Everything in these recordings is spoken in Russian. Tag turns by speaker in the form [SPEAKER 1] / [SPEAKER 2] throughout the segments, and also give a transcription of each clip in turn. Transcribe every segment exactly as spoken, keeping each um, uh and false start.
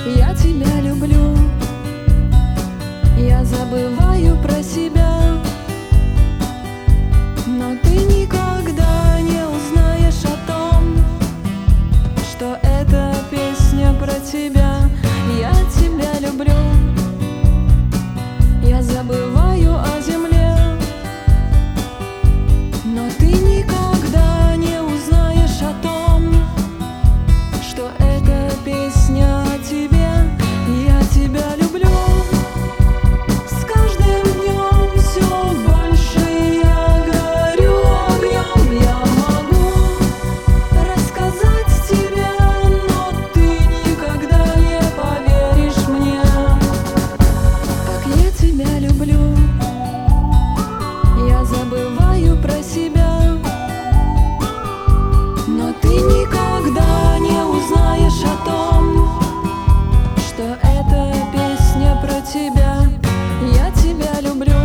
[SPEAKER 1] Я тебя люблю, я забываю про себя, но ты никогда не узнаешь о том, что эта песня про тебя. Я тебя люблю, я забываю о земле, но ты никогда не узнаешь о том, что эта песня о тебе. Я тебя люблю, с каждым днем все больше я горю огнем. Я могу рассказать тебе, но ты никогда не поверишь мне, как я тебя люблю. Я забываю про себя, но ты никогда не узнаешь о том, что эта песня про тебя. Я тебя люблю,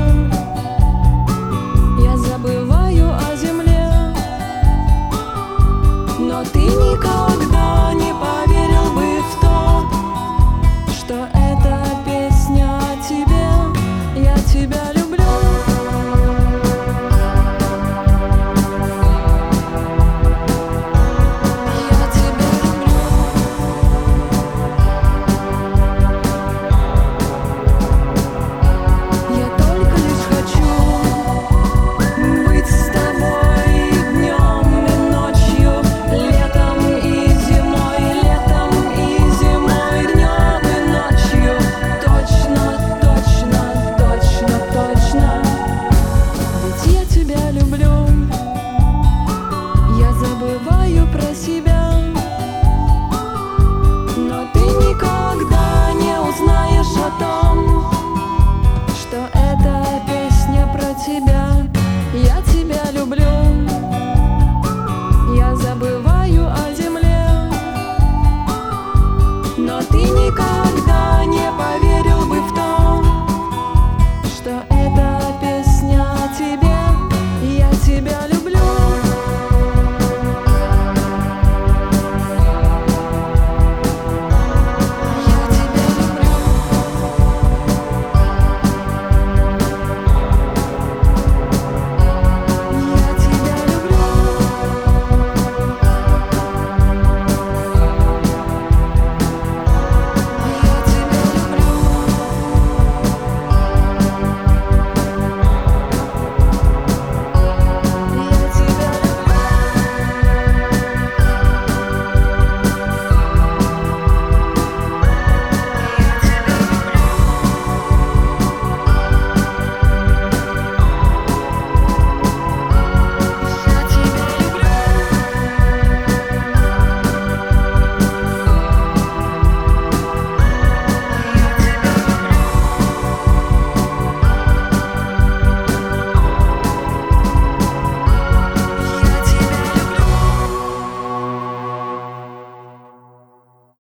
[SPEAKER 1] я забываю о земле, но ты никогда не поверил бы в то, что эта песня о тебе. Я тебя люблю. Забываю про себя, но ты никогда не узнаешь о том, что эта песня про тебя. Я тебя люблю, я забываю о земле, но ты никогда